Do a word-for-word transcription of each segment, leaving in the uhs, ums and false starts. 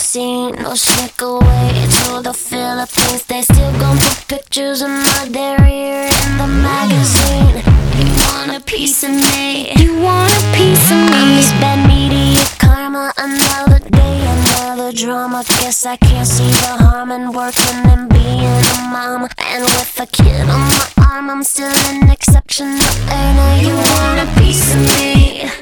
magazine or sneak away to the Philippines. They still gon' put pictures of my derriere in the magazine. You want a piece of me? You want a piece of me? I'm this bad media karma. Another day, another drama. Guess I can't see the harm in working and being a mom. And with a kid on my arm, I'm still an exceptional earner. You want a piece of me?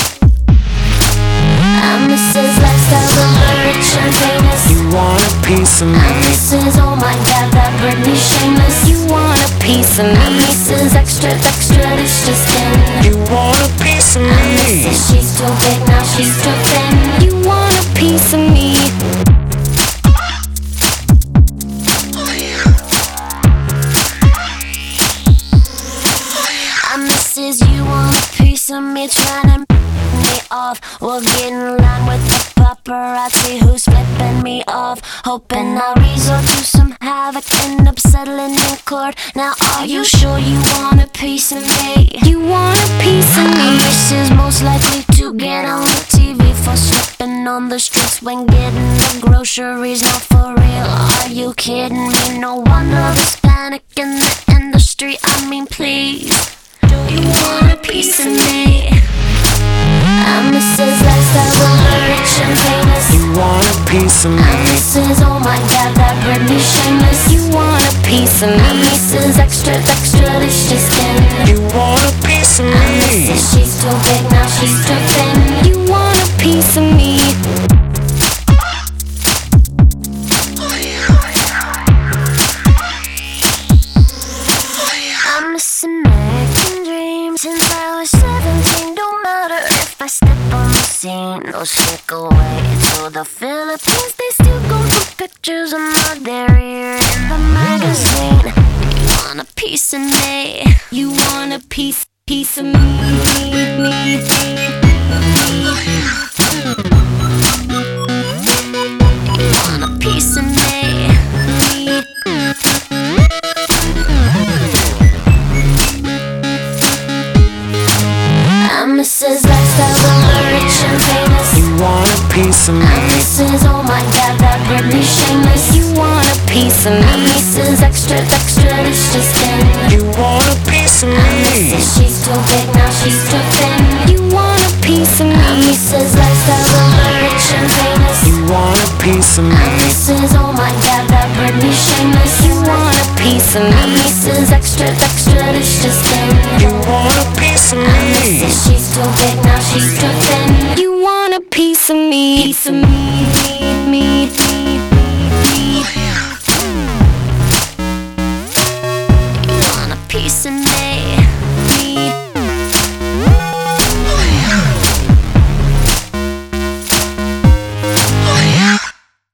I'm Missus Lifestyle, the rich and famous. You want a piece of me? I'm Missus Oh my God, that Britney Shameless. You want a piece of I'm me? Missus Extra, extra, it's just in. You want a piece of I'm me? Missus She's too big, now she's too thin. You want a piece of me? I'm Missus You want a piece of me, trying to me off. We'll get in line with the paparazzi who's flipping me off. Hoping I'll resort to some havoc, end up settling in court. Now are you sure you want a piece of me? You want a piece of I'm me? Missus Most likely to get on the T V for slipping on the streets when getting the groceries. Not for real, are you kidding me? No wonder there's panic in the industry. I mean, please, do you want a piece of me? I'm Missus Lifestyle, the rich and famous. You want a piece of I'm me? Missus Oh my God, that Britney Shameless. You want a piece of I'm me? Missus Extra, extra, it's just in. You want a piece of I'm me? Missus She's too big, now she's too thin. You want a piece of me? I'm Miss American Dream since I was seventeen. Don't matter if I step on the scene or sneak away to the Philippines. They still gon' put pictures of my derriere in the magazine. You want a piece of me? You want a piece, piece of me? me, You want a piece of me? me. I'm Missus Lifestyle, the rich and famous. You want a piece of I'm me? Missus Oh my God, that Britney Shameless. You want a piece of I'm me? Missus Extra, extra, it's just in. You want a piece of I'm me? Missus She's too big, now she's too thin. You want a piece of I'm me? Missus Lifestyle, the rich and famous. You want a piece of I'm me? Missus Oh my God, that Britney Shameless. You want a piece of I'm me? Missus Extra, extra, it's just in. You want a piece of I'm me? Missus She's too big, now she's too thin. You want a piece of me? Piece of me.